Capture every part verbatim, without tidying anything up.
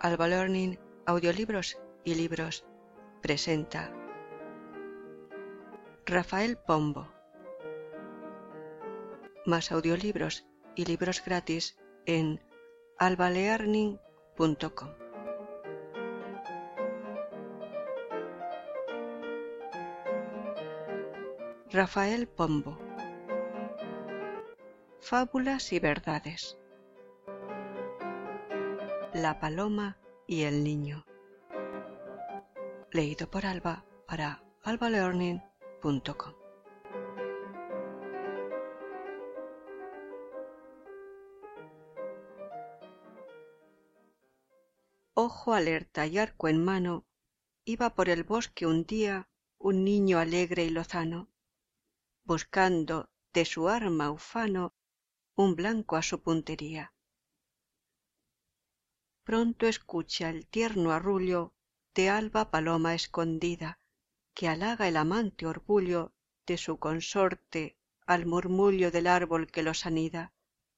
Alba Learning, Audiolibros y Libros presenta Rafael Pombo. Más audiolibros y libros gratis en alba learning punto com. Rafael Pombo. Fábulas y verdades. La paloma y el niño. Leído por Alba para alba learning punto com. Ojo alerta y arco en mano, iba por el bosque un día un niño alegre y lozano, buscando de su arma ufano un blanco a su puntería. Pronto escucha el tierno arrullo de alba paloma escondida, que halaga el amante orgullo de su consorte al murmullo del árbol que los anida.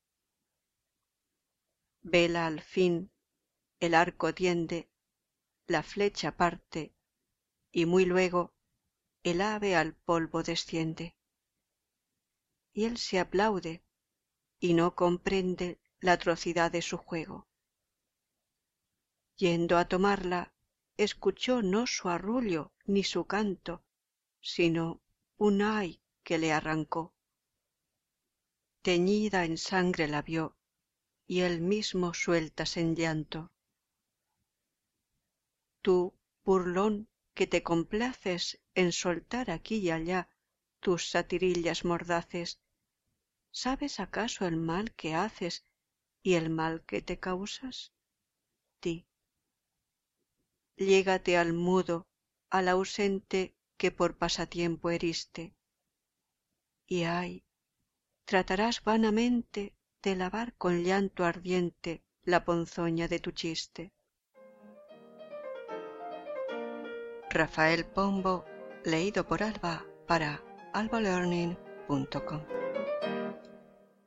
Vela al fin, el arco tiende, la flecha parte, y muy luego el ave al polvo desciende. Y él se aplaude, y no comprende la atrocidad de su juego. Yendo a tomarla, escuchó no su arrullo ni su canto, sino un ay que le arrancó. Teñida en sangre la vio, y él mismo sueltas en llanto. Tú, burlón, que te complaces en soltar aquí y allá tus satirillas mordaces, ¿sabes acaso el mal que haces y el mal que te causas? Di. Llégate al mudo, al ausente que por pasatiempo heriste, y ay, tratarás vanamente de lavar con llanto ardiente la ponzoña de tu chiste. Rafael Pombo, leído por Alba para alba learning punto com.